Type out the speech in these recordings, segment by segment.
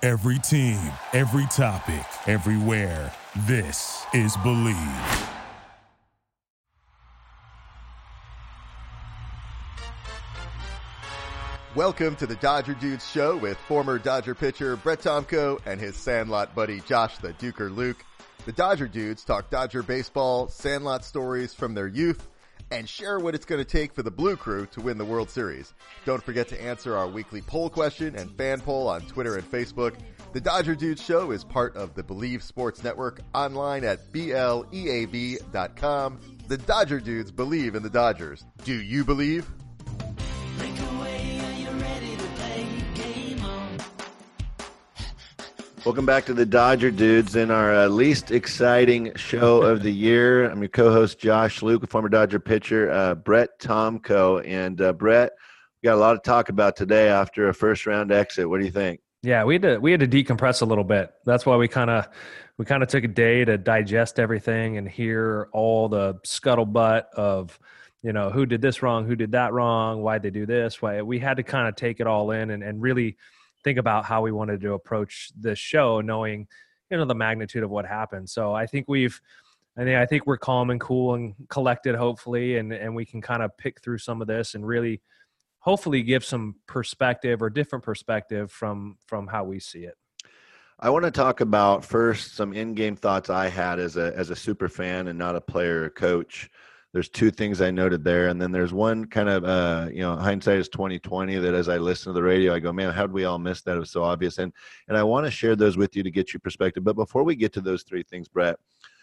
Every team, every topic, everywhere. This is Believe. Welcome to the Dodger Dudes show with former Dodger pitcher Brett Tomko and his Sandlot buddy Josh the Duker Luke. The Dodger Dudes talk Dodger baseball, Sandlot stories from their youth, and share what it's going to take for the Blue Crew to win the World Series. Don't forget to answer our weekly poll question and fan poll on Twitter and Facebook. The Dodger Dudes show is part of the Believe Sports Network, online at BLEAV.com. The Dodger Dudes believe in the Dodgers. Do you believe? Welcome back to the Dodger Dudes in our least exciting show of the year. I'm your co-host, Josh Luke, a former Dodger pitcher, Brett Tomko. And Brett, we got a lot to talk about today after a first-round exit. What do you think? Yeah, we had to decompress a little bit. That's why we kind of took a day to digest everything and hear all the scuttlebutt of, who did this wrong, who did that wrong, why'd they do this, why. We had to kind of take it all in and really think about how we wanted to approach this show, knowing, the magnitude of what happened. So I think we're calm and cool and collected, hopefully, and we can kind of pick through some of this and really hopefully give some perspective or different perspective from how we see it. I want to talk about first some in-game thoughts I had as a super fan and not a player or coach. There's two things I noted there, and then there's one kind of hindsight is 2020 that as I listen to the radio, I go, man, how did we all miss that? It was so obvious, and I want to share those with you to get your perspective. But before we get to those three things, Brett,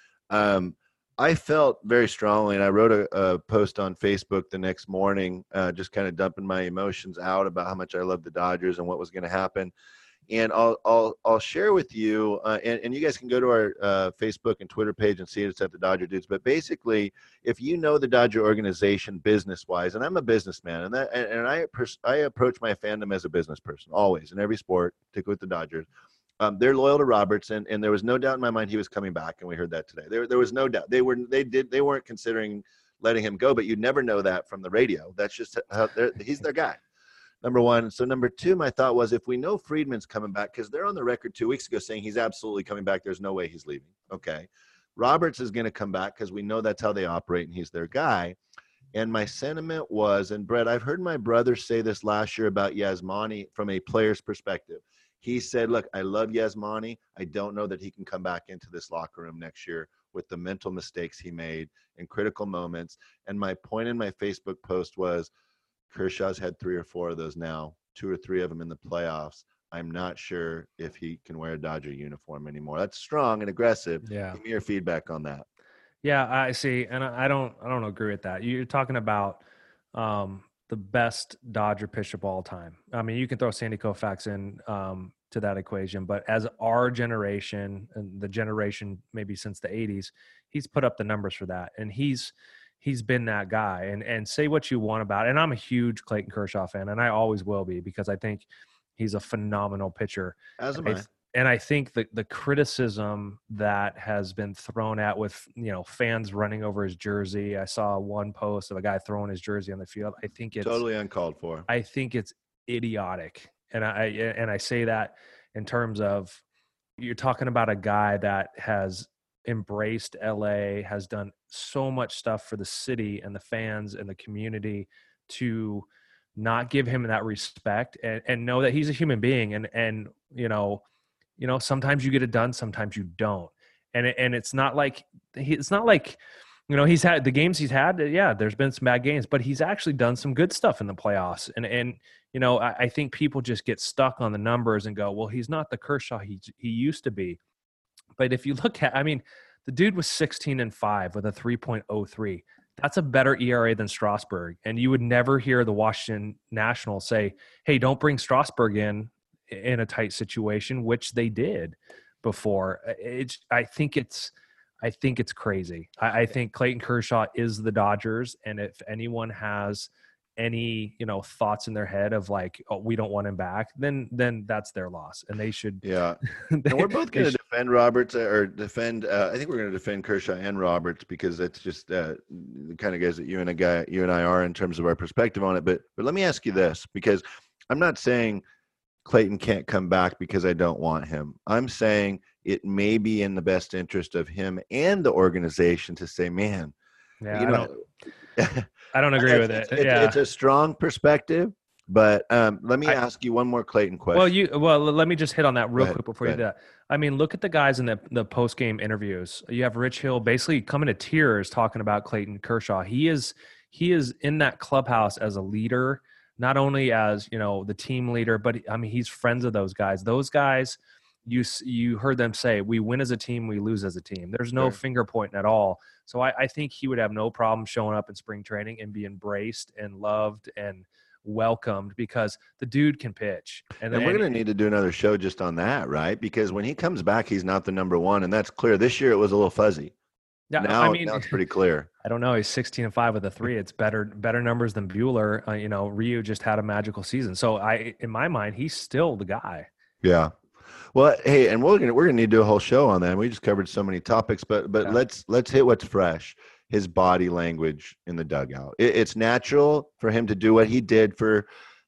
I felt very strongly, and I wrote a post on Facebook the next morning, just kind of dumping my emotions out about how much I love the Dodgers and what was going to happen. And I'll share with you, and you guys can go to our Facebook and Twitter page and see it. It's at the Dodger Dudes. But basically, if you know the Dodger organization business-wise, and I'm a businessman, and I approach my fandom as a business person always in every sport, particularly with the Dodgers. They're loyal to Roberts, and there was no doubt in my mind he was coming back, and we heard that today. There was no doubt they weren't considering letting him go, but you'd never know that from the radio. That's just how he's their guy. Number one. So number two, my thought was if we know Friedman's coming back, because they're on the record 2 weeks ago saying he's absolutely coming back. There's no way he's leaving. Okay. Roberts is going to come back because we know that's how they operate and he's their guy. And my sentiment was, and Brett, I've heard my brother say this last year about Yasmani from a player's perspective. He said, look, I love Yasmani. I don't know that he can come back into this locker room next year with the mental mistakes he made in critical moments. And my point in my Facebook post was, Kershaw's had 3 or 4 of those now, 2 or 3 of them in the playoffs. I'm not sure if he can wear a Dodger uniform anymore. That's strong and aggressive. Yeah. Give me your feedback on that. Yeah, I see. And I don't agree with that. You're talking about the best Dodger pitcher of all time. I mean, you can throw Sandy Koufax in to that equation, but as our generation and the generation maybe since the 80s, he's put up the numbers for that. And he's been that guy, and say what you want about it. And I'm a huge Clayton Kershaw fan, and I always will be, because I think he's a phenomenal pitcher. As am I. And I think the criticism that has been thrown at with, fans running over his jersey. I saw one post of a guy throwing his jersey on the field. I think it's totally uncalled for. I think it's idiotic. And I say that in terms of, you're talking about a guy that has embraced LA, has done so much stuff for the city and the fans and the community, to not give him that respect and know that he's a human being. And sometimes you get it done, sometimes you don't. And it's not like he's had the games he's had. Yeah, there's been some bad games, but he's actually done some good stuff in the playoffs. And I think people just get stuck on the numbers and go, well, he's not the Kershaw he used to be. But if you look at, the dude was 16-5 with a 3.03. That's a better ERA than Strasburg. And you would never hear the Washington Nationals say, hey, don't bring Strasburg in a tight situation, which they did before. I think it's crazy. I think Clayton Kershaw is the Dodgers. And if anyone has any thoughts in their head of like, oh, we don't want him back, then that's their loss, and they should. Yeah. And we're both going to defend Roberts or defend. I think we're going to defend Kershaw and Roberts, because it's just the kind of guys that you and I are in terms of our perspective on it. But let me ask you this, because I'm not saying Clayton can't come back because I don't want him. I'm saying it may be in the best interest of him and the organization to say, man, Yeah, I don't agree with it. It's a strong perspective, but let me ask you one more Clayton question. Well, let me just hit on that real quick before you do that. I mean, look at the guys in the post game interviews. You have Rich Hill basically coming to tears talking about Clayton Kershaw. He is in that clubhouse as a leader, not only as the team leader, but I mean he's friends of those guys. Those guys, you heard them say, we win as a team, we lose as a team. There's no finger pointing at all. So I think he would have no problem showing up in spring training and be embraced and loved and welcomed because the dude can pitch. And we're going to need to do another show just on that, right? Because when he comes back, he's not the number one, and that's clear. This year it was a little fuzzy. Yeah, now it's pretty clear. I don't know. He's 16-5 with a 3. It's better numbers than Bueller. Ryu just had a magical season. So in my mind, he's still the guy. Yeah. Well, hey, and we're gonna need to do a whole show on that. We just covered so many topics, but let's hit what's fresh. His body language in the dugout. It's natural for him to do what he did for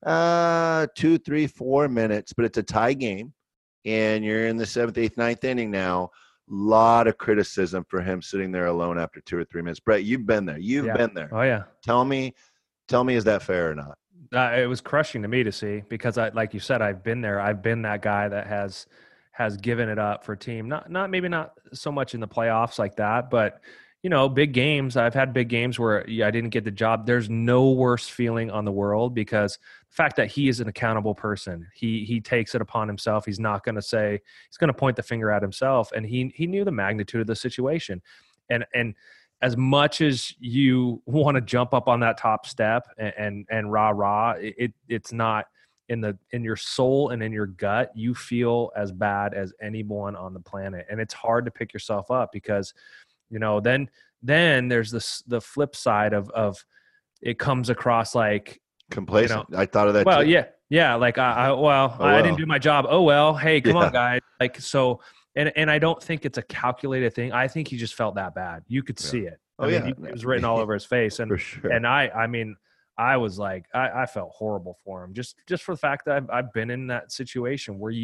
2, 3, 4 minutes, but it's a tie game, and you're in the 7th, 8th, 9th inning now. Lot of criticism for him sitting there alone after 2 or 3 minutes. Brett, you've been there. Been there. Oh yeah. Tell me, is that fair or not? It was crushing to me to see because like you said, I've been there. I've been that guy that has given it up for a team. Maybe not so much in the playoffs like that, but big games. I've had big games where I didn't get the job. There's no worse feeling on the world because the fact that he is an accountable person. He takes it upon himself. He's not going to say he's going to point the finger at himself, and he knew the magnitude of the situation. And as much as you want to jump up on that top step and rah, it's not in your soul and in your gut. You feel as bad as anyone on the planet. And it's hard to pick yourself up because, then there's the flip side of it comes across like complacent. I thought of that. Well, too. Yeah. Like, I didn't do my job. Oh, well, hey, come on, guys. Like, so, and I don't think it's a calculated thing. I think he just felt that bad. You could see it. It was written all over his face. And, for sure. And I was like, I felt horrible for him just for the fact that I've been in that situation where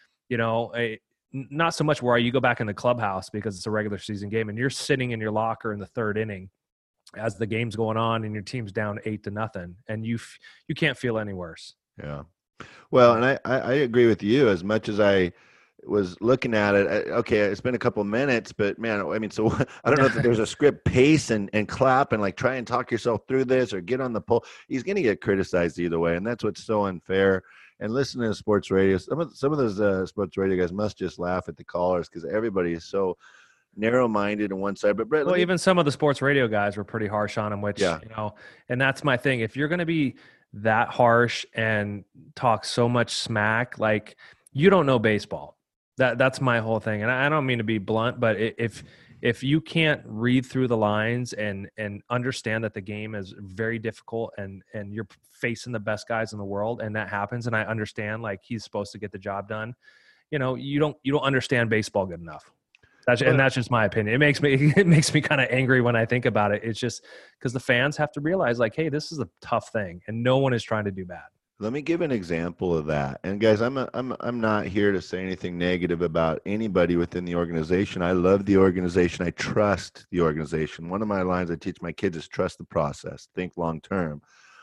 not so much where you go back in the clubhouse because it's a regular season game and you're sitting in your locker in the 3rd inning as the game's going on and your team's down 8-0 and you can't feel any worse. Yeah. Well, and I agree with you as much as I was looking at it. Okay, it's been a couple of minutes, but man, I mean, so I don't know if there's a script pace and clap and like try and talk yourself through this or get on the pole. He's going to get criticized either way, and that's what's so unfair. And listening to sports radio, some of those sports radio guys must just laugh at the callers because everybody is so narrow-minded on one side. But Brett, even some of the sports radio guys were pretty harsh on him, which and that's my thing. If you're going to be that harsh and talk so much smack, like you don't know baseball. That's my whole thing. And I don't mean to be blunt, but if you can't read through the lines and understand that the game is very difficult and you're facing the best guys in the world and that happens, and I understand like he's supposed to get the job done, you don't understand baseball good enough. That's just my opinion. It makes me kind of angry when I think about it. It's just because the fans have to realize like, hey, this is a tough thing and no one is trying to do bad. Let me give an example of that. And guys, I'm not here to say anything negative about anybody within the organization. I love the organization. I trust the organization. One of my lines I teach my kids is trust the process, think long term.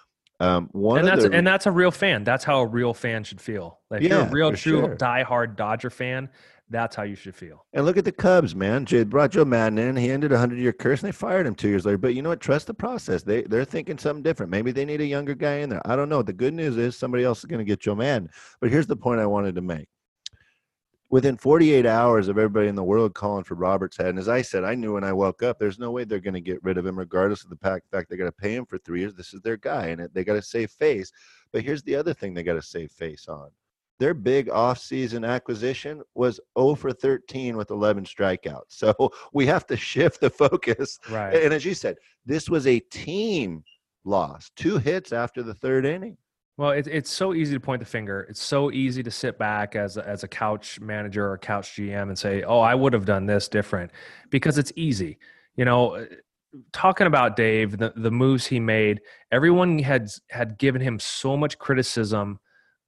And that's a real fan. That's how a real fan should feel. Like if you're a real true diehard Dodger fan, that's how you should feel. And look at the Cubs, man. They brought Joe Madden in. He ended a 100-year curse, and they fired him 2 years later. But you know what? Trust the process. They're thinking something different. Maybe they need a younger guy in there. I don't know. The good news is somebody else is going to get Joe Madden. But here's the point I wanted to make. Within 48 hours of everybody in the world calling for Robert's head, and as I said, I knew when I woke up, there's no way they're going to get rid of him regardless of the fact they got to pay him for 3 years. This is their guy, and they got to save face. But here's the other thing they got to save face on. Their big offseason acquisition was 0 for 13 with 11 strikeouts. So we have to shift the focus. Right. And as you said, this was a team loss. 2 hits after the 3rd inning. Well, it's so easy to point the finger. It's so easy to sit back as a couch manager or couch GM and say, oh, I would have done this different because it's easy. Talking about Dave, the moves he made, everyone had given him so much criticism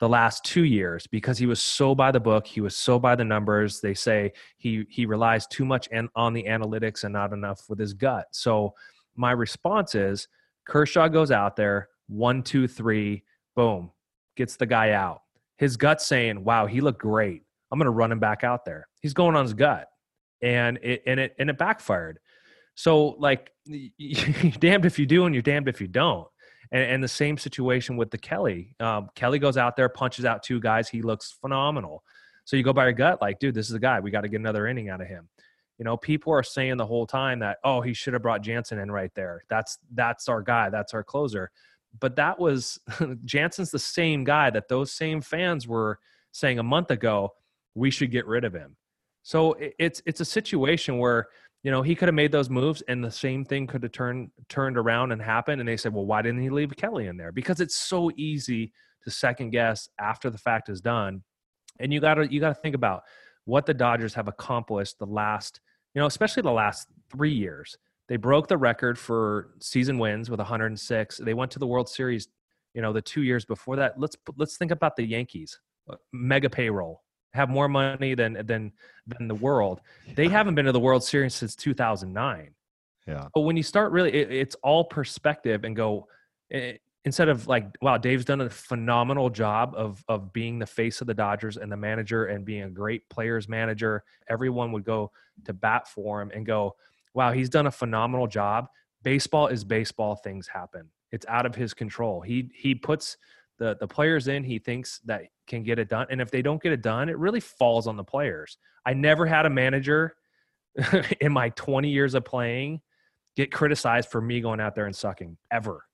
the last 2 years because he was so by the book. He was so by the numbers. They say he relies too much on the analytics and not enough with his gut. So my response is Kershaw goes out there, 1, 2, 3, boom, gets the guy out. His gut's saying, wow, he looked great. I'm going to run him back out there. He's going on his gut. And it backfired. So like you're damned if you do and you're damned if you don't. And the same situation with the Kelly. Kelly goes out there, punches out 2 guys. He looks phenomenal. So you go by your gut, like, dude, this is the guy. We got to get another inning out of him. You know, people are saying the whole time that, oh, he should have brought Jansen in right there. That's our guy. That's our closer. But that was Jansen's the same guy that those same fans were saying a month ago, we should get rid of him. So it's a situation where, you know, he could have made those moves and the same thing could have turned around and happened. And they said, well, why didn't he leave Kelly in there? Because it's so easy to second guess after the fact is done. And you gotta think about what the Dodgers have accomplished the last, you know, especially the last 3 years. They broke the record for season wins with 106. They went to the World Series, you know, the 2 years before that. Let's think about the Yankees, mega payroll, have more money than the world. They haven't been to the World Series since 2009. Yeah. But when you start really, it's all perspective and go, instead of like, wow, Dave's done a phenomenal job of being the face of the Dodgers and the manager and being a great players manager. Everyone would go to bat for him and go, wow, he's done a phenomenal job. Baseball is baseball. Things happen. It's out of his control. He puts the players in he thinks that can get it done. And if they don't get it done, it really falls on the players. I never had a manager in my 20 years of playing get criticized for me going out there and sucking ever.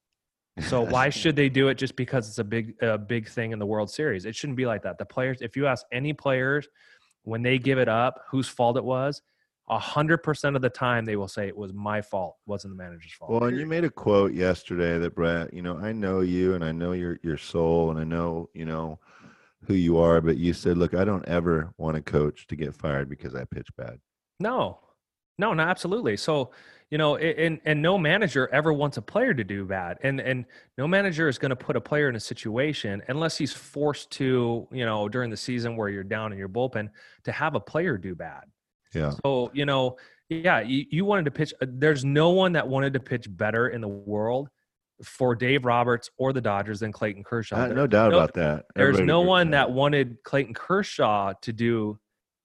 So why should they do it just because it's a big thing in the World Series? It shouldn't be like that. The players, if you ask any players when they give it up, whose fault it was, 100% of the time they will say it was my fault. It wasn't the manager's fault. Well, and you made a quote yesterday that, Brett, you know, I know you and I know your soul and I know, you know, who you are, but you said, look, I don't ever want a coach to get fired because I pitch bad. No, absolutely. So, you know, and no manager ever wants a player to do bad. And no manager is going to put a player in a situation unless he's forced to, you know, during the season where you're down in your bullpen to have a player do bad. Yeah. So, you know, yeah, you wanted to pitch. There's no one that wanted to pitch better in the world for Dave Roberts or the Dodgers than Clayton Kershaw. No doubt about that. There's no one that wanted Clayton Kershaw to do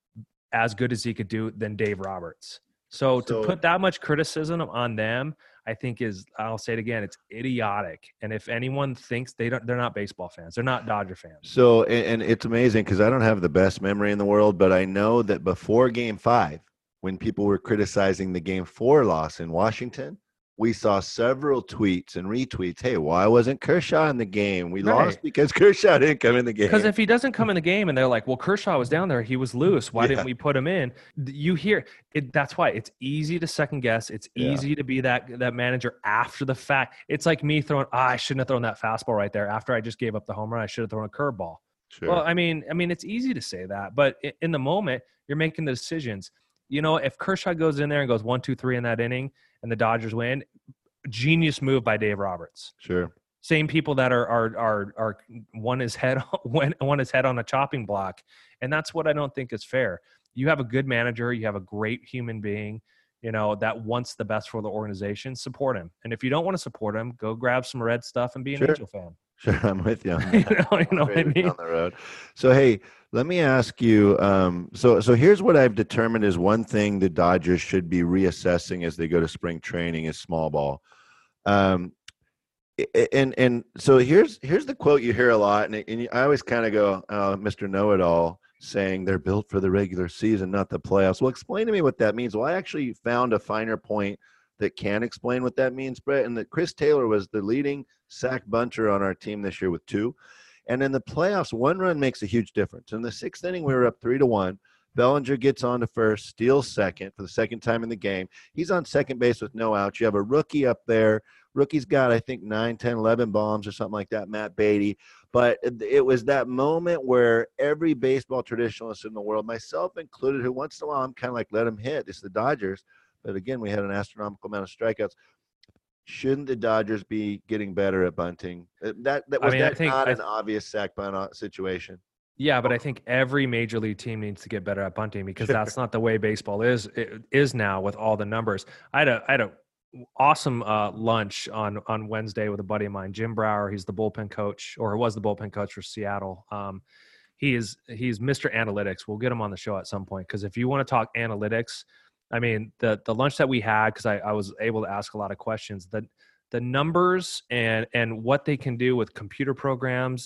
as good as he could do than Dave Roberts. So to put that much criticism on them, I think I'll say it again, it's idiotic. And if anyone thinks they're not baseball fans, they're not Dodger fans. So, and it's amazing because I don't have the best memory in the world, but I know that before Game 5, when people were criticizing the Game 4 loss in Washington, we saw several tweets and retweets. Hey, why wasn't Kershaw in the game? We lost because Kershaw didn't come in the game. Because if he doesn't come in the game and they're like, well, Kershaw was down there, he was loose. Why didn't we put him in? You hear it. That's why it's easy to second guess. It's easy to be that manager after the fact. It's like me throwing, I shouldn't have thrown that fastball right there. After I just gave up the home run, I should have thrown a curveball. Sure. Well, I mean, it's easy to say that, but in the moment, you're making the decisions. You know, if Kershaw goes in there and goes 1, 2, 3 in that inning and the Dodgers win, genius move by Dave Roberts. Sure. Same people that are one his head on a chopping block, and that's what I don't think is fair. You have a good manager, you have a great human being, you know, that wants the best for the organization. Support him, and if you don't want to support him, go grab some red stuff and be an Angel fan. Sure, I'm with you on that. you know what I mean? On the road. So, hey, let me ask you. So here's what I've determined is one thing the Dodgers should be reassessing as they go to spring training is small ball. And so here's the quote you hear a lot, and I always kind of go, Mr. Know-It-All, saying they're built for the regular season, not the playoffs. Well, explain to me what that means. Well, I actually found a finer point that can explain what that means, Brett, and that Chris Taylor was the leading sack bunter on our team this year with 2. And in the playoffs, 1 run makes a huge difference. In the 6th inning, we were up 3-1. Bellinger gets on to first, steals second for the second time in the game. He's on second base with no outs. You have a rookie up there. Rookie's got, I think, 9, 10, 11 bombs or something like that, Matt Beatty. But it was that moment where every baseball traditionalist in the world, myself included, who once in a while I'm kind of like, let him hit. It's the Dodgers. But again, we had an astronomical amount of strikeouts. shouldn't the Dodgers be getting better at bunting? That I was mean, I think not an obvious sack bunt situation. yeah, but I think every major league team needs to get better at bunting because Sure. that's not the way baseball is now with all the numbers. I had a awesome lunch on Wednesday with a buddy of mine, Jim Brower. He's the bullpen coach, or was the bullpen coach for Seattle. He's Mr. Analytics. We'll get him on the show at some point because if you want to talk analytics, I mean the lunch that we had, because I was able to ask a lot of questions. The numbers and what they can do with computer programs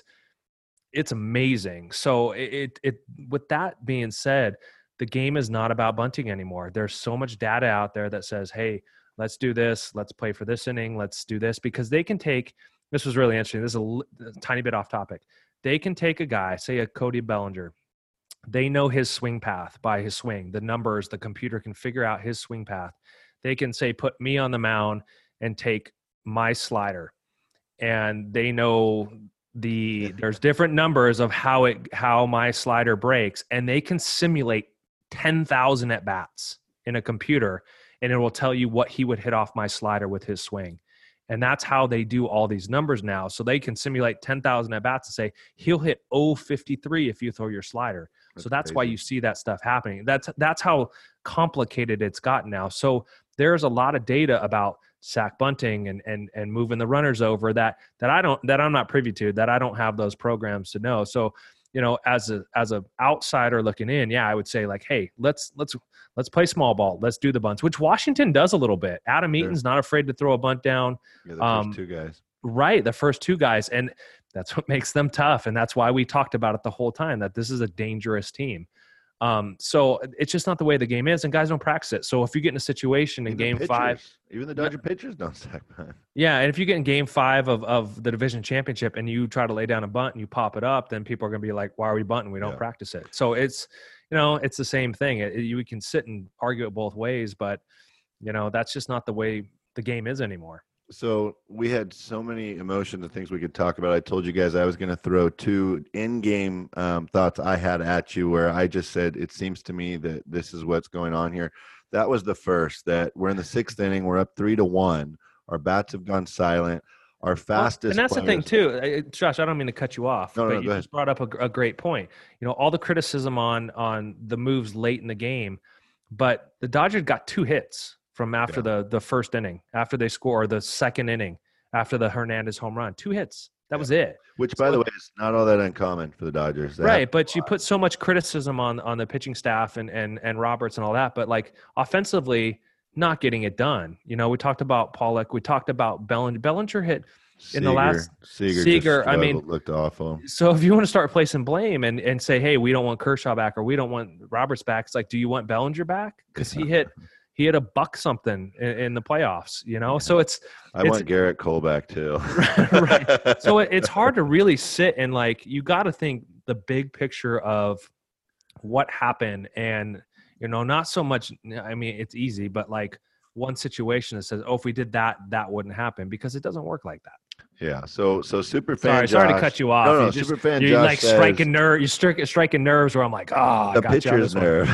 it's amazing. So it with that being said, the game is not about bunting anymore. There's so much data out there that says, hey, let's do this. Let's play for this inning. Let's do this, because they can take, this was really interesting. This is a tiny bit off topic. They can take a guy, say a Cody Bellinger. They know his swing path by his swing. The numbers, the computer can figure out his swing path. They can say, put me on the mound and take my slider. And they know there's different numbers of how my slider breaks, and they can simulate 10,000 at bats in a computer, and it will tell you what he would hit off my slider with his swing. And that's how they do all these numbers now. So they can simulate 10,000 at bats and say he'll hit 053 if you throw your slider. So that's why you see that stuff happening. That's how complicated it's gotten now. So there's a lot of data about sack bunting and moving the runners over that I'm not privy to, that I don't have those programs to know. So, you know, as a outsider looking in, yeah, I would say like, hey, let's play small ball. Let's do the bunts, which Washington does a little bit. Adam Eaton's not afraid to throw a bunt down. Yeah, the first two guys. Right, the first two guys, and that's what makes them tough. And that's why we talked about it the whole time, that this is a dangerous team. So it's just not the way the game is, and guys don't practice it. So if you get in a situation in game 5, even the Dodger pitchers don't sack bunt. Yeah, and if you get in game 5 of the division championship and you try to lay down a bunt and you pop it up, then people are going to be like, why are we bunting? We don't practice it. So it's, you know, it's the same thing. You can sit and argue it both ways, but, you know, that's just not the way the game is anymore. So we had so many emotions and things we could talk about. I told you guys I was going to throw 2 in-game thoughts I had at you, where I just said, it seems to me that this is what's going on here. That was the first, that we're in the 6th inning. We're up 3-1. Our bats have gone silent. Our fastest. And that's the thing too, Josh, I don't mean to cut you off, but you just brought up a great point. You know, all the criticism on the moves late in the game, but the Dodgers got 2 hits from after the first inning, after they score, the second inning, after the Hernandez home run. 2 hits. That was it. Which, by the way, is not all that uncommon for the Dodgers. Right, but you put so much criticism on the pitching staff and Roberts and all that, but like offensively, not getting it done. You know, we talked about Pollock. We talked about Bellinger. Bellinger hit in the last Seager. I mean, looked awful. So if you want to start placing blame and say, hey, we don't want Kershaw back or we don't want Roberts back, it's like, do you want Bellinger back? Because he hit a buck something in the playoffs, you know? So I want Garrett Cole back too. Right. So it's hard to really sit and like, you got to think the big picture of what happened. And, you know, not so much, I mean, it's easy, but like one situation that says, oh, if we did that, that wouldn't happen, because it doesn't work like that. Yeah. So super fan. Sorry to cut you off. No, super fan. You're Josh like striking nerve. You're striking nerves where I'm like, the pitcher's nerve.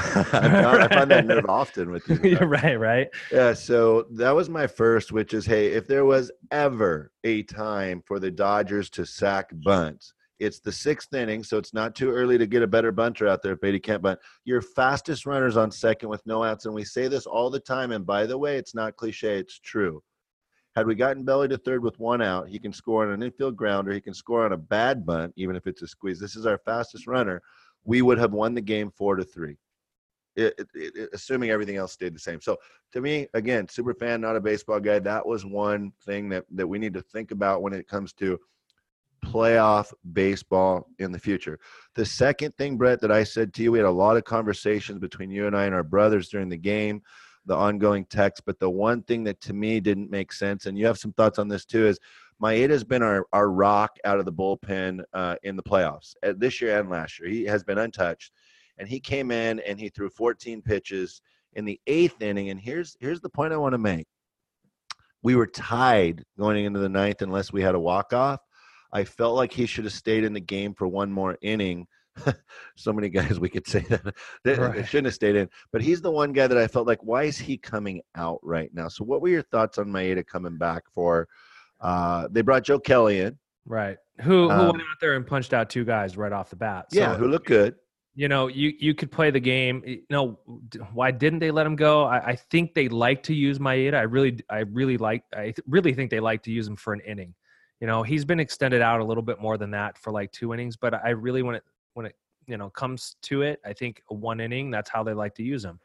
I find that nerve often with you. You're right. Yeah. So that was my first, which is, hey, if there was ever a time for the Dodgers to sack bunts, it's the 6th inning. So it's not too early to get a better bunter out there if Beatty can't bunt. Your fastest runner's on second with no outs, and we say this all the time. And by the way, it's not cliche; it's true. Had we gotten Belly to third with 1 out, he can score on an infield grounder. He can score on a bad bunt, even if it's a squeeze. This is our fastest runner. We would have won the game 4-3, assuming everything else stayed the same. So to me, again, super fan, not a baseball guy. That was one thing that we need to think about when it comes to playoff baseball in the future. The second thing, Brett, that I said to you, we had a lot of conversations between you and I and our brothers during the game, the ongoing text, but the one thing that to me didn't make sense, and you have some thoughts on this too, is Maeda's been our rock out of the bullpen in the playoffs this year and last year. He has been untouched, and he came in and he threw 14 pitches in the 8th inning. And here's the point I want to make. We were tied going into the 9th unless we had a walk-off. I felt like he should have stayed in the game for one more inning so many guys we could say that Right. shouldn't have stayed in. But he's the one guy that I felt like, why is he coming out right now? So what were your thoughts on Maeda coming back for? They brought Joe Kelly in. Right. Who went out there and punched out 2 guys right off the bat. Yeah, So, who looked good. You could play the game. Why didn't they let him go? I think they like to use Maeda. I really think they like to use him for an inning. He's been extended out a little bit more than that for like 2 innings, but I really, when it comes to it, I think 1 inning, that's how they like to use him.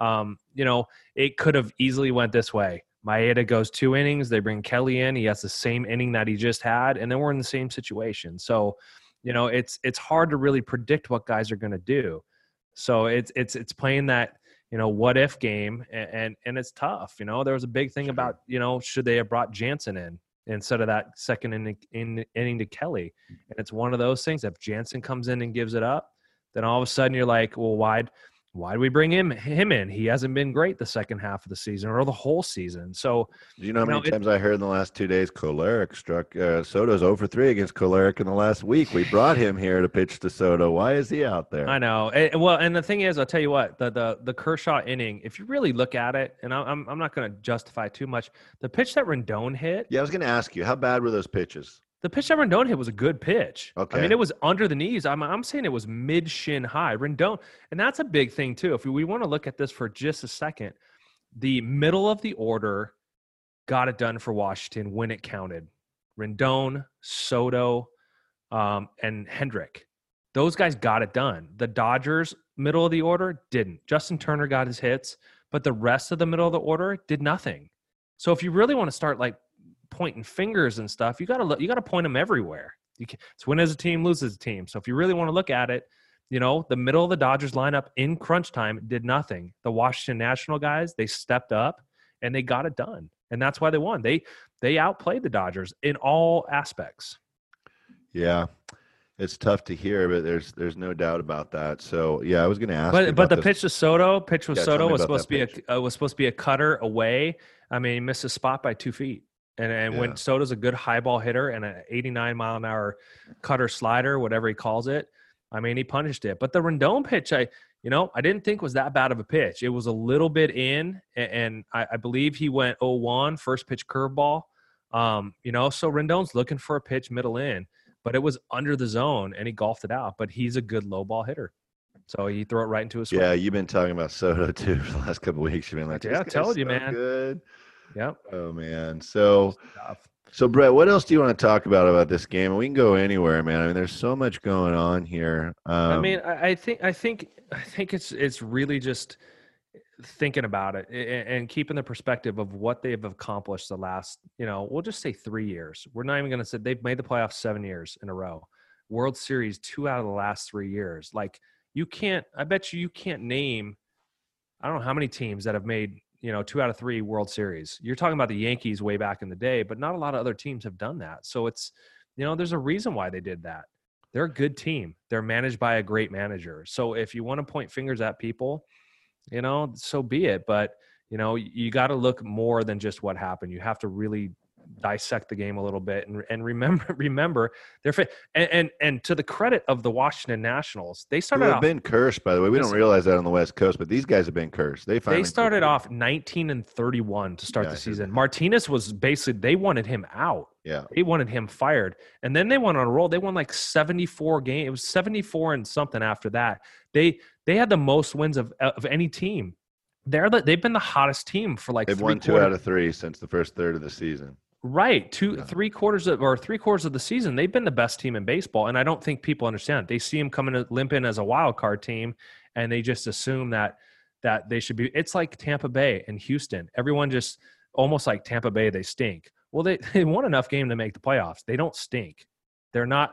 It could have easily went this way. Maeda goes 2 innings. They bring Kelly in. He has the same inning that he just had, and then we're in the same situation. So, it's hard to really predict what guys are going to do. So it's playing that, what if game, and it's tough. There was a big thing about, should they have brought Jansen in instead of that second inning to Kelly? And it's one of those things. If Jansen comes in and gives it up, then all of a sudden you're like, well, why do we bring him in? He hasn't been great the second half of the season or the whole season. So, do you know how many times I heard in the last 2 days Kolarek struck Soto's 0-for-3 against Kolarek in the last week? We brought him here to pitch to Soto. Why is he out there? I know. And the thing is, I'll tell you what, the Kershaw inning, if you really look at it, and I'm not going to justify too much, the pitch that Rendon hit. Yeah, I was going to ask you, how bad were those pitches? The pitch that Rendon hit was a good pitch. Okay. I mean, it was under the knees. I'm saying it was mid-shin high. Rendon, and that's a big thing too. If we want to look at this for just a second, the middle of the order got it done for Washington when it counted. Rendon, Soto, and Hendrick. Those guys got it done. The Dodgers, middle of the order, didn't. Justin Turner got his hits, but the rest of the middle of the order did nothing. So if you really want to start like pointing fingers and stuff, you got to point them everywhere. It's win as a team, lose as a team. So if you really want to look at it, the middle of the Dodgers lineup in crunch time did nothing. The Washington National guys, they stepped up and they got it done, and that's why they won. They outplayed the Dodgers in all aspects. Yeah, it's tough to hear, but there's no doubt about that. So yeah, I was going to ask. But the pitch with Soto was supposed to be a cutter away. I mean, he missed a spot by 2 feet. And when Soto's a good high ball hitter and an 89 mile an hour cutter slider, whatever he calls it, I mean, he punished it. But the Rendon pitch, I didn't think was that bad of a pitch. It was a little bit in, and I believe he went 0-1, first pitch curveball. So Rendon's looking for a pitch middle in, but it was under the zone and he golfed it out. But he's a good low ball hitter. So he threw it right into his swing. Yeah, you've been talking about Soto too for the last couple of weeks. You've been like, yeah, I told you, man. Good. Yep. Oh man. So Brett, what else do you want to talk about this game? We can go anywhere, man. I mean, there's so much going on here. I think it's really just thinking about it and keeping the perspective of what they've accomplished the last, we'll just say 3 years. We're not even going to say they've made the playoffs 7 years in a row. World Series 2 out of the last 3 years. Like I bet you can't name, I don't know how many teams that have made 2 out of 3 World Series. You're talking about the Yankees way back in the day, but not a lot of other teams have done that. So it's, there's a reason why they did that. They're a good team. They're managed by a great manager. So if you want to point fingers at people, so be it. But, you got to look more than just what happened. You have to really dissect the game a little bit and remember their fit. And to the credit of the Washington Nationals, they started off been cursed, by the way. We don't realize that on the West Coast, but these guys have been cursed. They started off 19-31 to start the season. Martinez was basically, they wanted him out. Yeah. They wanted him fired. And then they went on a roll. They won like 74 games. It was 74 and something after that. They had the most wins of any team. They've been the hottest team for like they've won 2 out of 3 since the first third of the season. Right. 3 quarters of the season, they've been the best team in baseball. And I don't think people understand. They see them coming limp in as a wild card team, and they just assume that they should be. It's like Tampa Bay and Houston. Everyone just almost like Tampa Bay, they stink. Well, they won enough game to make the playoffs. They don't stink. They're not,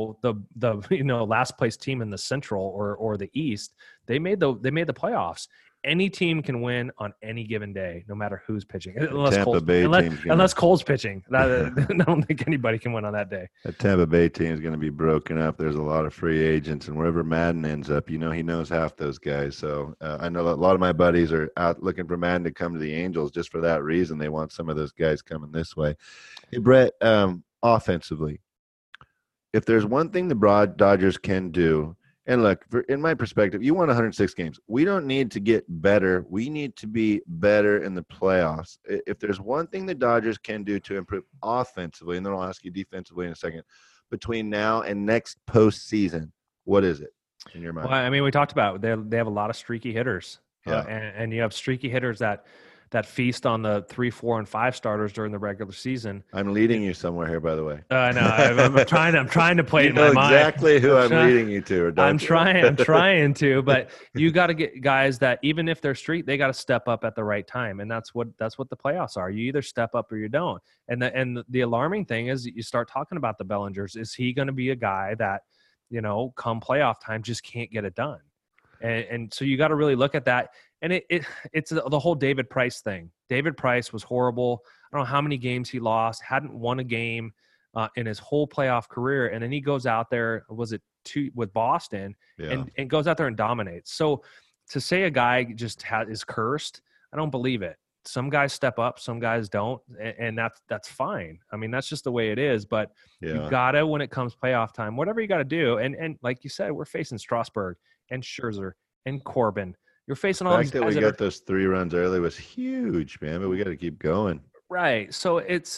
the last place team in the Central or the East. They made the playoffs. Any team can win on any given day, no matter who's pitching. Unless Cole's pitching. I don't think anybody can win on that day. That Tampa Bay team is going to be broken up. There's a lot of free agents, and wherever Madden ends up, he knows half those guys. So I know a lot of my buddies are out looking for Madden to come to the Angels just for that reason. They want some of those guys coming this way. Hey, Brett, offensively, if there's one thing the Dodgers can do, And look, in my perspective, you won 106 games. We don't need to get better. We need to be better in the playoffs. If there's one thing the Dodgers can do to improve offensively, and then I'll ask you defensively in a second, between now and next postseason, what is it in your mind? Well, I mean, we talked about they have a lot of streaky hitters, Yeah. and you have streaky hitters that feast on the 3, 4, and 5 starters during the regular season. I'm leading you somewhere here, by the way. I know. I'm trying to play You it in know my mind. exactly who I'm leading you to. Or don't I'm you? trying to, but you got to get guys that even if they're street, they got to step up at the right time, and that's what the playoffs are. You either step up or you don't. And the alarming thing is you start talking about the Bellingers. Is he going to be a guy that, come playoff time just can't get it done? And so you got to really look at that. And it's the whole David Price thing. David Price was horrible. I don't know how many games he lost, hadn't won a game in his whole playoff career. And then he goes out there, was it 2 with Boston, and goes out there and dominates. So to say a guy just is cursed, I don't believe it. Some guys step up, some guys don't, and that's fine. I mean, that's just the way it is. But you gotta, when it comes playoff time, whatever you got to do. And like you said, we're facing Strasburg and Scherzer and Corbin. You're facing all these guys. The fact that we got those 3 runs early was huge, man. But we got to keep going. Right. So it's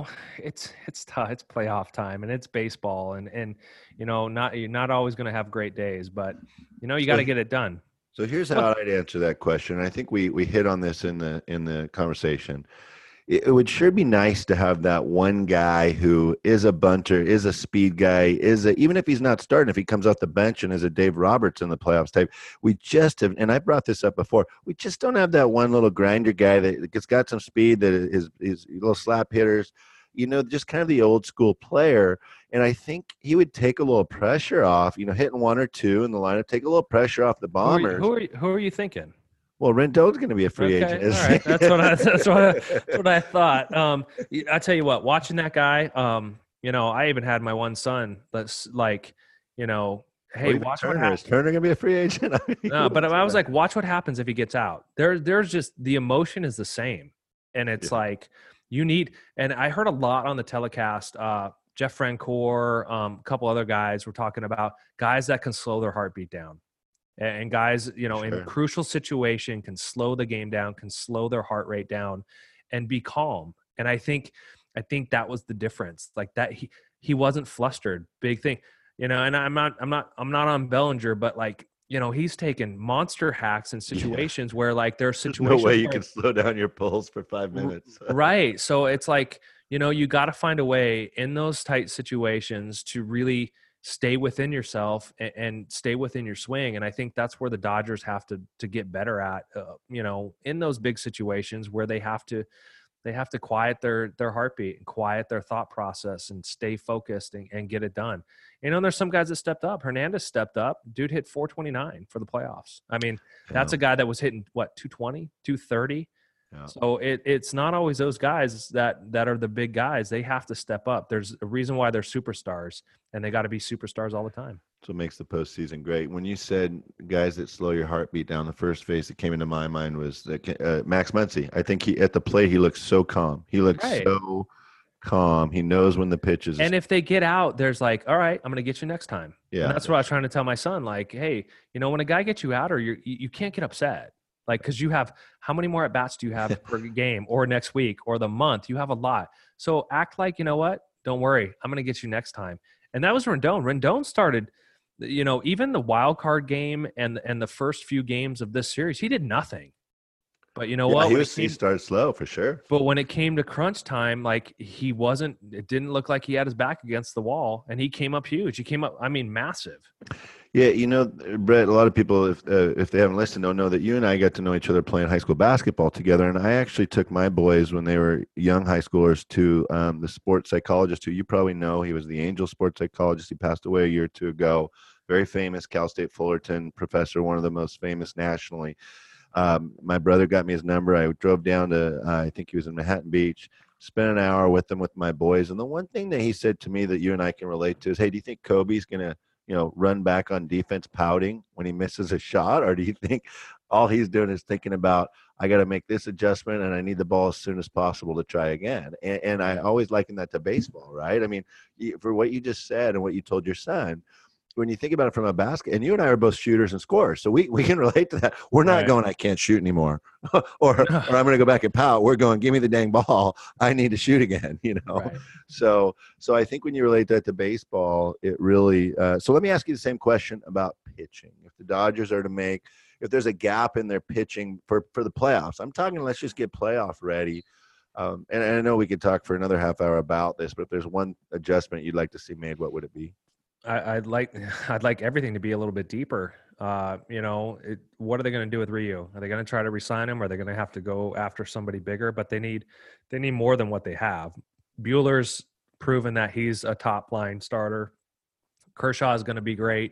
it's tough. It's playoff time, and it's baseball, and you're not always going to have great days, but you got to get it done. So here's how I'd answer that question. I think we hit on this in the conversation. It would sure be nice to have that one guy who is a bunter, is a speed guy, even if he's not starting, if he comes off the bench and is a Dave Roberts in the playoffs type. We just have, and I brought this up before, we just don't have that one little grinder guy that's got some speed, that is little slap hitters, just kind of the old school player. And I think he would take a little pressure off, hitting 1 or 2 in the lineup, take a little pressure off the Bombers. Who are you thinking? Well, Rendon's going to be a free agent. All right, that's what I thought. I tell you what, watching that guy, I even had my one son that's like, hey, watch what happens. Is Turner going to be a free agent? No, but I was like, watch what happens if he gets out. There's just the emotion is the same, and it's like you need. And I heard a lot on the telecast. Jeff Francoeur, a couple other guys were talking about guys that can slow their heartbeat down. And guys, in a crucial situation can slow the game down, can slow their heart rate down and be calm. And I think that was the difference. Like that he wasn't flustered. Big thing. And I'm not on Bellinger, but like, he's taken monster hacks in situations where like there's situations. No way you can slow down your pulse for 5 minutes. Right. So it's like, you got to find a way in those tight situations to really stay within yourself and stay within your swing. And I think that's where the Dodgers have to get better at, in those big situations where they have to quiet their heartbeat and quiet their thought process and stay focused and get it done. There's some guys that stepped up. Hernandez stepped up. Dude hit 429 for the playoffs. I mean, that's a guy that was hitting 220, 230. Yeah. So it's not always those guys that are the big guys. They have to step up. There's a reason why they're superstars, and they got to be superstars all the time. That's what makes the postseason great. When you said guys that slow your heartbeat down, the first face that came into my mind was Max Muncy. I think at the plate he looks so calm. He looks so calm. He knows when the pitch is. And if they get out, there's like, all right, I'm going to get you next time. Yeah, and that's what I was trying to tell my son. Like, hey, when a guy gets you out, or you can't get upset. Like, because you have, how many more at-bats do you have per game or next week or the month? You have a lot. So act like, what? Don't worry. I'm going to get you next time. And that was Rendon. Rendon started, even the wild card game and the first few games of this series, he did nothing. But what? He started slow for sure. But when it came to crunch time, like it didn't look like he had his back against the wall, and he came up huge. He came up, massive. Yeah, Brett, a lot of people, if they haven't listened, don't know that you and I got to know each other playing high school basketball together. And I actually took my boys when they were young high schoolers to the sports psychologist who you probably know. He was the Angel sports psychologist. He passed away a year or 2 ago. Very famous Cal State Fullerton professor, one of the most famous nationally. My brother got me his number. I drove down to, I think he was in Manhattan Beach, spent an hour with him with my boys. And the one thing that he said to me that you and I can relate to is, hey, do you think Kobe's going to, run back on defense pouting when he misses a shot? Or do you think all he's doing is thinking about, I got to make this adjustment and I need the ball as soon as possible to try again? And I always liken that to baseball, right? I mean, for what you just said and what you told your son, when you think about it from a basket, and you and I are both shooters and scorers, so we can relate to that. We're not Right. going, I can't shoot anymore, or I'm going to go back and pout. We're going, give me the dang ball. I need to shoot again, Right. So I think when you relate that to baseball, it really. So let me ask you the same question about pitching. If the Dodgers are to make, if there's a gap in their pitching for the playoffs, I'm talking, let's just get playoff ready. And I know we could talk for another half hour about this, but if there's one adjustment you'd like to see made, what would it be? I'd like everything to be a little bit deeper. What are they going to do with Ryu? Are they going to try to re-sign him? Or are they going to have to go after somebody bigger? But they need more than what they have. Buehler's proven that he's a top line starter. Kershaw is going to be great.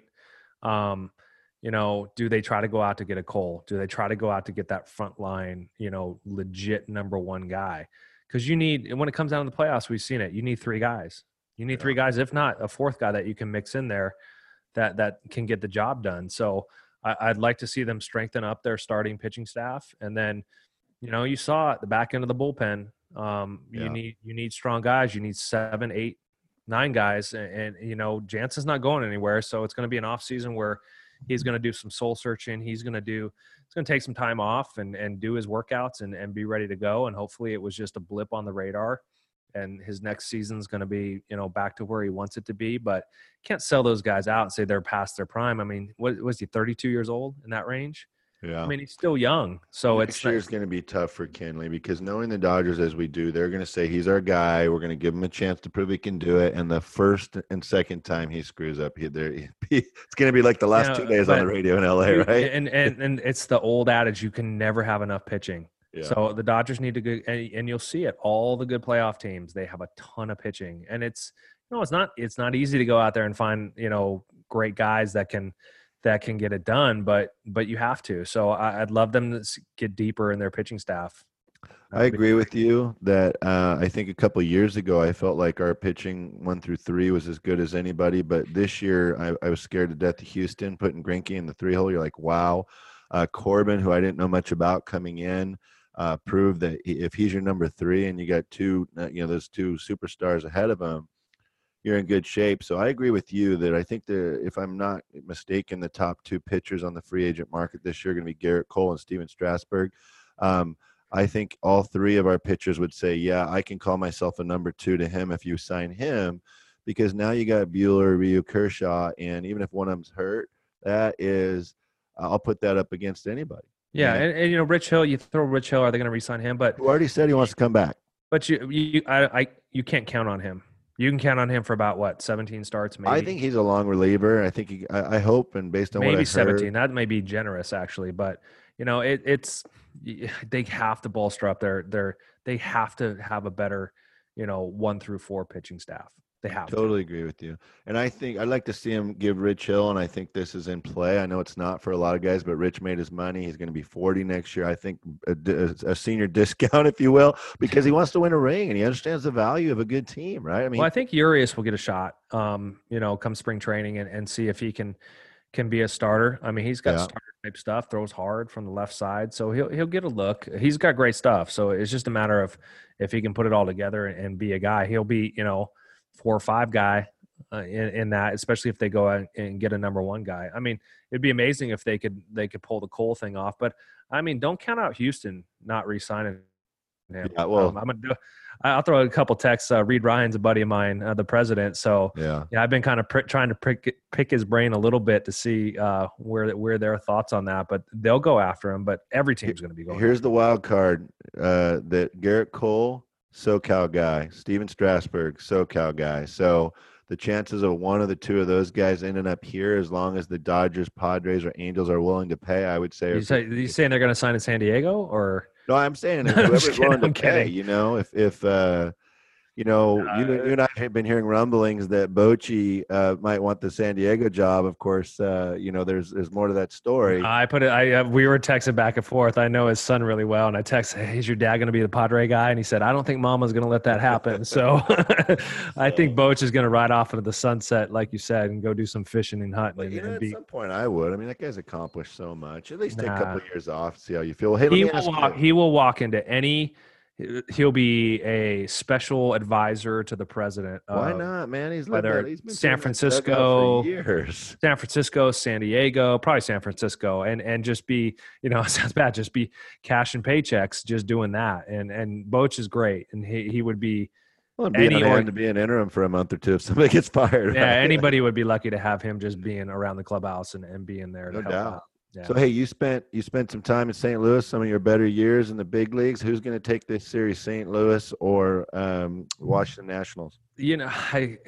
Do they try to go out to get a Cole? Do they try to go out to get that front line, legit number one guy? Because when it comes down to the playoffs, we've seen it. You need three guys. You need three guys, if not a fourth guy that you can mix in there that can get the job done. So I'd like to see them strengthen up their starting pitching staff. And then, you saw at the back end of the bullpen, you need strong guys. You need 7, 8, 9 guys. And Jansen's not going anywhere. So it's going to be an off season where he's going to do some soul searching. It's going to take some time off and do his workouts and be ready to go. And hopefully it was just a blip on the radar. And his next season's going to be, back to where he wants it to be. But can't sell those guys out and say they're past their prime. I mean, what was he, 32 years old in that range? Yeah. I mean, he's still young. So it's going to be tough for Kenley because knowing the Dodgers as we do, they're going to say he's our guy. We're going to give him a chance to prove he can do it. And the first and second time he screws up, it's going to be like the last 2 days on the radio in LA, right? And it's the old adage, you can never have enough pitching. Yeah. So the Dodgers need to go, and you'll see it. All the good playoff teams, they have a ton of pitching, and it's not easy to go out there and find great guys that can get it done, but you have to. So I'd love them to get deeper in their pitching staff. I agree with you that I think a couple of years ago I felt like our pitching 1 through 3 was as good as anybody, but this year I was scared to death of Houston putting Greinke in the 3-hole. You're like, wow. Corbin, who I didn't know much about coming in. Proved that if he's your number 3 and you got those 2 superstars ahead of him, you're in good shape. So I agree with you that I think if I'm not mistaken, the top 2 pitchers on the free agent market this year are going to be Garrett Cole and Steven Strasburg. I think all 3 of our pitchers would say, yeah, I can call myself a number 2 to him if you sign him, because now you got Buehler, Ryu, Kershaw, and even if one of them's hurt, that is, I'll put that up against anybody. Yeah, and Rich Hill, you throw Rich Hill, are they going to re-sign him? But who already said he wants to come back. But you can't count on him. You can count on him for about 17 starts, maybe. I think he's a long reliever. I think I hope, and based on maybe what I 17. Heard, that may be generous actually, but it's they have to bolster up they have to have a better 1 through 4 pitching staff. They have totally agree with you. And I think I'd like to see him give Rich Hill, and I think this is in play. I know it's not for a lot of guys, but Rich made his money. He's going to be 40 next year. I think a senior discount, if you will, because he wants to win a ring and he understands the value of a good team, right? I mean, I think Urias will get a shot, come spring training and see if he can be a starter. I mean, he's got starter type stuff, throws hard from the left side, so he'll get a look. He's got great stuff. So it's just a matter of if he can put it all together and be a guy. He'll be, 4 or 5 guy in that, especially if they go out and get a number 1 guy. I mean, it'd be amazing if they could pull the Cole thing off. But I mean, don't count out Houston not re-signing him. Yeah, well, I'll throw a couple texts. Reed Ryan's a buddy of mine, the president. So yeah, I've been kind of trying to pick his brain a little bit to see where their thoughts on that. But they'll go after him. But every team's going to be going. Here's the wild card: that Garrett Cole, SoCal guy, Steven Strasburg, SoCal guy. So the chances of one of the 2 of those guys ending up here, as long as the Dodgers, Padres, or Angels are willing to pay, I would say. You saying they're going to sign in San Diego, or? No, I'm saying whoever's willing to pay. If you and I have been hearing rumblings that Bochy might want the San Diego job. Of course, there's more to that story. We were texting back and forth. I know his son really well, and I texted, "Hey, is your dad going to be the Padre guy?" And he said, "I don't think Mama's going to let that happen." So I think Boch is going to ride off into the sunset, like you said, and go do some fishing and hunting. But at some point, I would. I mean, that guy's accomplished so much. At least take a couple of years off, see how you feel. Hey, he will walk into any he'll be a special advisor to the president. Why not, man? He's whether he's been San doing that dugout Francisco, for years. San Francisco, San Diego, probably San Francisco, and just be, it sounds bad, just be cashing paychecks, just doing that. And Boch is great, and he would be. Well, be to be an interim for a month or two if somebody gets fired. Yeah, right? anybody would be lucky to have him just being around the clubhouse and being there to No help doubt. out. Yeah. So hey, you spent some time in St. Louis, some of your better years in the big leagues. Who's going to take this series, St. Louis or Washington Nationals? I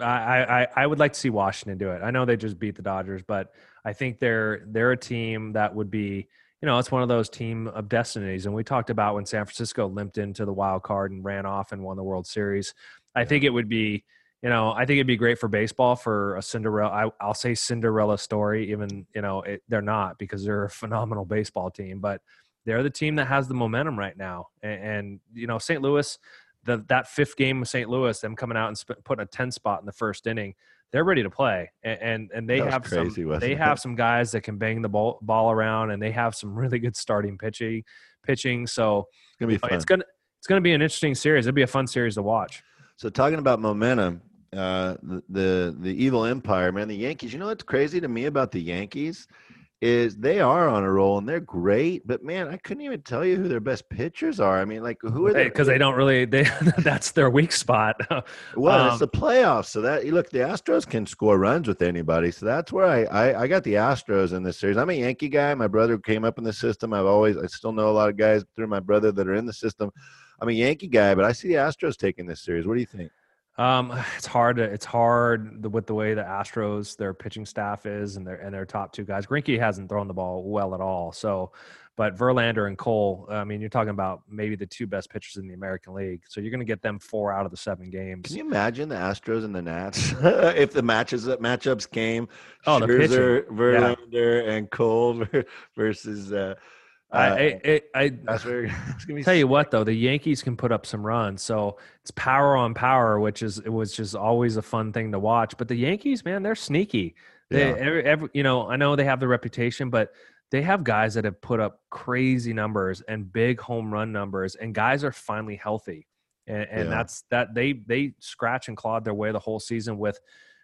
would like to see Washington do it. I know they just beat the Dodgers, but I think they're a team that would be, it's one of those team of destinies. And we talked about when San Francisco limped into the wild card and ran off and won the World Series. I think it would be, I think it'd be great for baseball for a Cinderella. I'll say Cinderella story, even, they're not, because they're a phenomenal baseball team, but they're the team that has the momentum right now. And St. Louis, that fifth game of St. Louis, them coming out and putting a 10 spot in the first inning, they're ready to play. And they have some guys that can bang the ball around, and they have some really good starting pitching. So it's gonna be fun. It's gonna be an interesting series. It'll be a fun series to watch. So talking about momentum, the evil empire, man, the Yankees. You know what's crazy to me about the Yankees is they are on a roll and they're great, but man, I couldn't even tell you who their best pitchers are. I mean, like, who are they? Because they don't really. That's their weak spot. Well, it's the playoffs, so that the Astros can score runs with anybody. So that's where I got the Astros in this series. I'm a Yankee guy. My brother came up in the system. I still know a lot of guys through my brother that are in the system. I'm a Yankee guy, but I see the Astros taking this series. What do you think? It's hard with the way the Astros, their pitching staff is, and their top two guys. Greinke hasn't thrown the ball well at all. So, but Verlander and Cole, I mean, you're talking about maybe the two best pitchers in the American League. So you're going to get them 4 out of the 7 games. Can you imagine the Astros and the Nats if the matchups came? Oh, Scherzer, Verlander, and Cole versus. Tell you what, though, the Yankees can put up some runs, so it's power on power, which is always a fun thing to watch. But the Yankees, man, they're sneaky. I know they have the reputation, but they have guys that have put up crazy numbers and big home run numbers, and guys are finally healthy, and that's that they scratch and clawed their way the whole season with,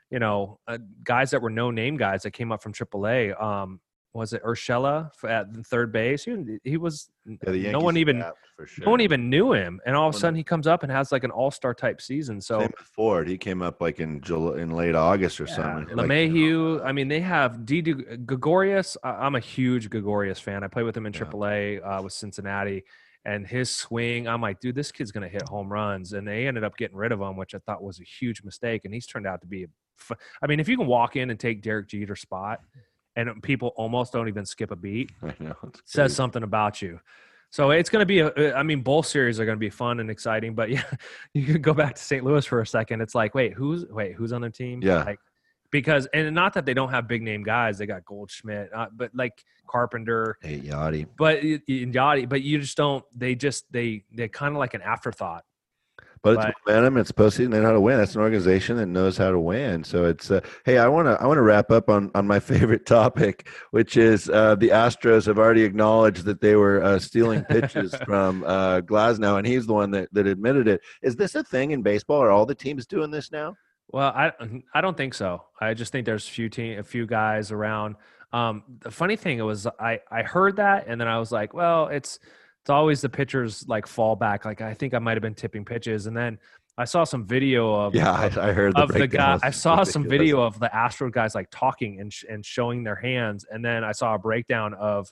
guys that were no name guys that came up from AAA. Was it Urshela at third base? He was no one even knew him, and all of a sudden he comes up and has like an all-star type season. So same with Ford, he came up like in late August or something. LeMahieu, I mean, they have Gregorius. I'm a huge Gregorius fan. I played with him in AAA with Cincinnati, and his swing, I'm like, dude, this kid's gonna hit home runs. And they ended up getting rid of him, which I thought was a huge mistake. And he's turned out to be if you can walk in and take Derek Jeter's spot, and people almost don't even skip a beat, says something about you. So it's going to be both series are going to be fun and exciting, but yeah, you can go back to St. Louis for a second. It's like, who's on the team? Yeah. Because, and not that they don't have big name guys, they got Goldschmidt, but like Carpenter, Yachty, but you just don't, they're kind of like an afterthought. But it's momentum. It's postseason. They know how to win. That's an organization that knows how to win. So it's hey, I want to wrap up on my favorite topic, which is the Astros have already acknowledged that they were stealing pitches from Glasnow, and he's the one that admitted it. Is this a thing in baseball? Are all the teams doing this now? Well, I don't think so. I just think there's a few guys around. The funny thing was I heard that, and then I was like, well, it's always the pitchers like fall back. Like I think I might have been tipping pitches, and then I saw some video of I heard of the guy. I saw some video of the Astro guys like talking and showing their hands, and then I saw a breakdown of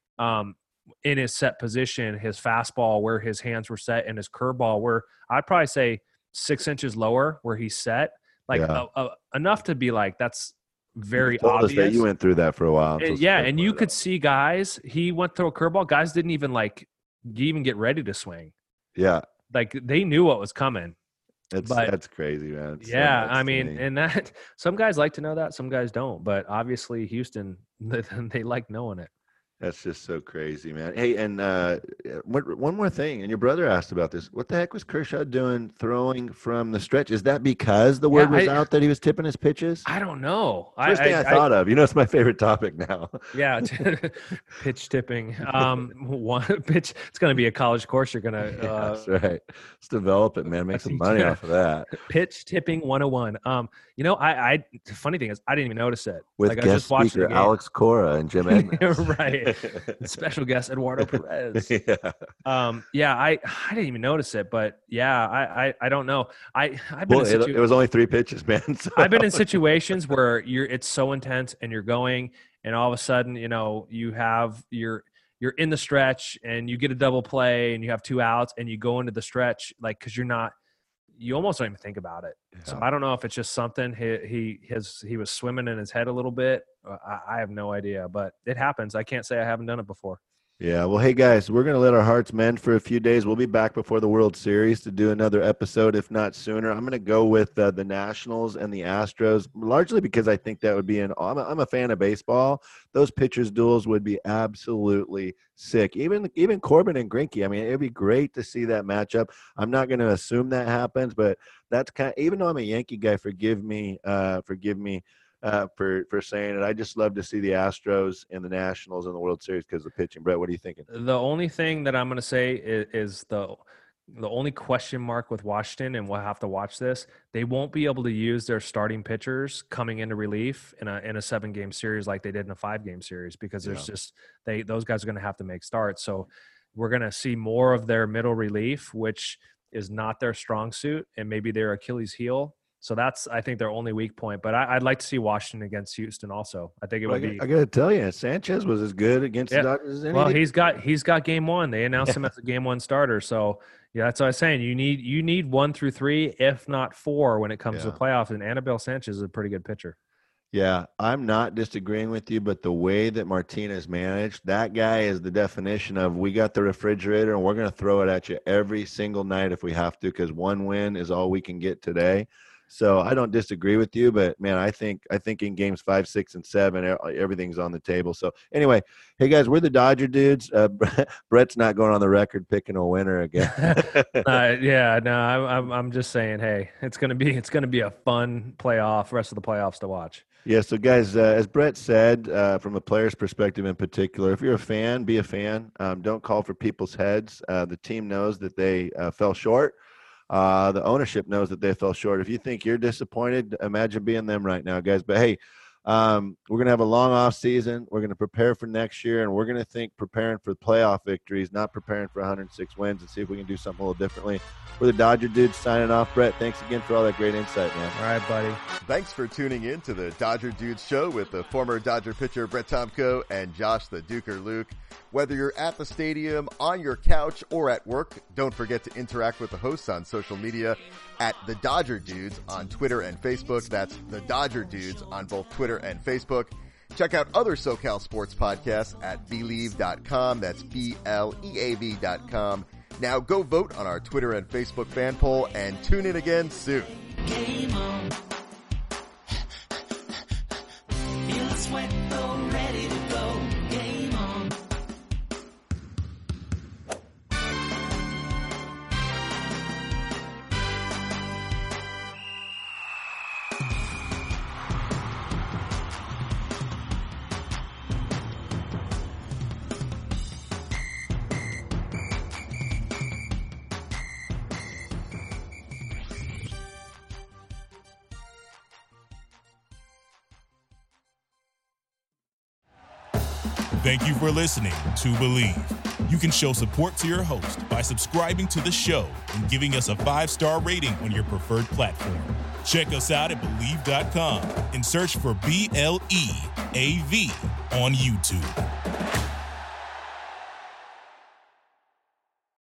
in his set position, his fastball where his hands were set, and his curveball where I'd probably say 6 inches lower where he's set, like enough to be like that's very obvious. That you went through that for a while. And you could see guys. He went through a curveball. Guys didn't even get ready to swing. Yeah, like they knew what was coming. That's crazy, man. And that some guys like to know that, some guys don't. But obviously, Houston, they like knowing it. That's just so crazy, man. Hey, and one more thing, and your brother asked about this. What the heck was Kershaw doing throwing from the stretch? Is that because the word was out that he was tipping his pitches? I don't know. First thing I thought of. It's my favorite topic now. Yeah, pitch tipping. One pitch. It's going to be a college course. You're going to. That's right. Let's develop it, man. Make some money off of that. Pitch tipping 101. The funny thing is, I didn't even notice it. With guest speaker Alex Cora and Jim Edmonds. Right. Special guest Eduardo Perez. Yeah. I didn't even notice it, but yeah, I don't know. It was only 3 pitches, man. So. I've been in situations where it's so intense and you're going, and all of a sudden, you're in the stretch and you get a double play and you have 2 outs and you go into the stretch because you almost don't even think about it. Yeah. So I don't know if it's just something he was swimming in his head a little bit. I have no idea, but it happens. I can't say I haven't done it before. Yeah. Well, hey guys, we're going to let our hearts mend for a few days. We'll be back before the World Series to do another episode, if not sooner. I'm going to go with the Nationals and the Astros, largely because I think that would be I'm a fan of baseball. Those pitchers duels would be absolutely sick. Even Corbin and Greinke. I mean, it'd be great to see that matchup. I'm not going to assume that happens, but that's even though I'm a Yankee guy, forgive me for saying it. I just love to see the Astros and the Nationals in the World Series because of the pitching. Brett, what are you thinking? The only thing that I'm going to say is the only question mark with Washington, and we'll have to watch this, they won't be able to use their starting pitchers coming into relief in a 7-game series like they did in a 5-game series, because there's those guys are going to have to make starts. So we're going to see more of their middle relief, which is not their strong suit and maybe their Achilles heel. So that's, I think, their only weak point. But I'd like to see Washington against Houston also. I think it would be. I got to tell you, Sanchez was as good against the Dodgers as anything. Well, he's got game 1. They announced him as a game 1 starter. So yeah, that's what I was saying. You need 1 through 3, if not 4, when it comes to the playoffs. And Anibal Sanchez is a pretty good pitcher. Yeah, I'm not disagreeing with you, but the way that Martinez managed, that guy is the definition of, we got the refrigerator and we're going to throw it at you every single night if we have to, because 1 win is all we can get today. So I don't disagree with you, but man, I think in games 5, 6, and 7, everything's on the table. So anyway, hey guys, we're the Dodger dudes. Brett's not going on the record picking a winner again. I'm just saying, hey, it's gonna be a fun rest of the playoffs to watch. Yeah, so guys, as Brett said, from a player's perspective in particular, if you're a fan, be a fan. Don't call for people's heads. The team knows that they fell short. The ownership knows that they fell short. If you think you're disappointed, imagine being them right now, guys. But hey, we're going to have a long off season. We're going to prepare for next year, and we're going to think preparing for playoff victories, not preparing for 106 wins, and see if we can do something a little differently. We're the Dodger dudes signing off. Brett, thanks again for all that great insight, man. All right, buddy. Thanks for tuning in to the Dodger Dudes show with the former Dodger pitcher Brett Tomko and Josh the Duker Luke. Whether you're at the stadium, on your couch, or at work, don't forget to interact with the hosts on social media at The Dodger Dudes on Twitter and Facebook. That's The Dodger Dudes on both Twitter and Facebook. Check out other SoCal sports podcasts at Bleav.com. That's BLEAV.com. Now go vote on our Twitter and Facebook fan poll and tune in again soon. Game on. Feel the sweat though, ready to go. Game on. Thank you for listening to Bleav. You can show support to your host by subscribing to the show and giving us a 5-star rating on your preferred platform. Check us out at Bleav.com and search for BLEAV on YouTube.